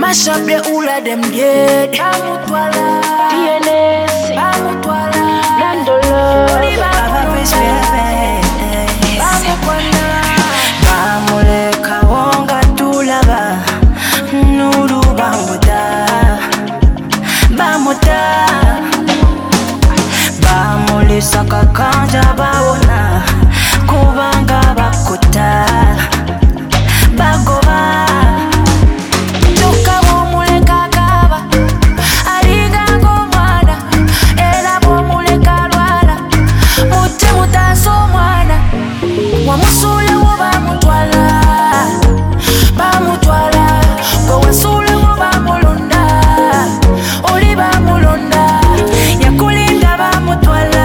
Mash up the whole of them dead. Bamutwala, DNS, Bamutwala, Nandolo, Bamukwana, Bamuleka wonga tulaba, Nuru Bamuta, Bamuta, Bamulisa kakanja bawona, kubanga bakuta, bagoba. Wamusule wo bamutwala, bamutwala. Wasule wo bamulonda, oli bamulonda. Yakulinda bamutwala,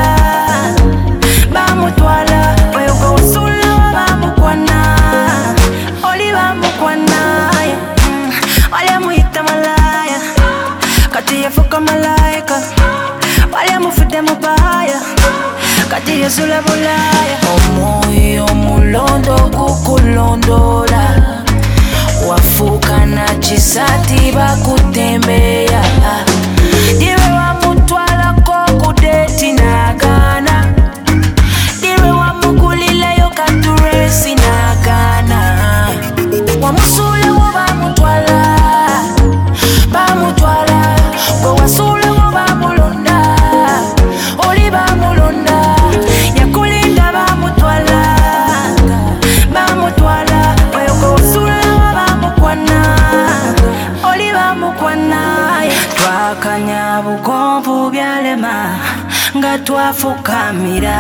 bamutwala. Wasule wo bamukwana, oli bamukwana. Wale muhita malaya, kati yafuka malaika. Wale mufide mubaya, kati yazula bulaya. Omoyo mulondo kukulondola, wafuka na chisati bakutembea. Diwe wamutwala kokudeti nagana, diwe wamugulila yo katuresi nagana. Wamusule wo bamutwala, bamutwala. Wasule wo bamulonda, oli bamulonda. Yakulinda bamutwala, bamutwala. Wasule wo bamukwana, oli bamukwana. Twakanya bukomvu byalema nga twafukamira,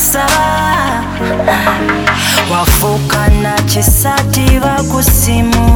twasaba. Wafuka na chisati bakusimu,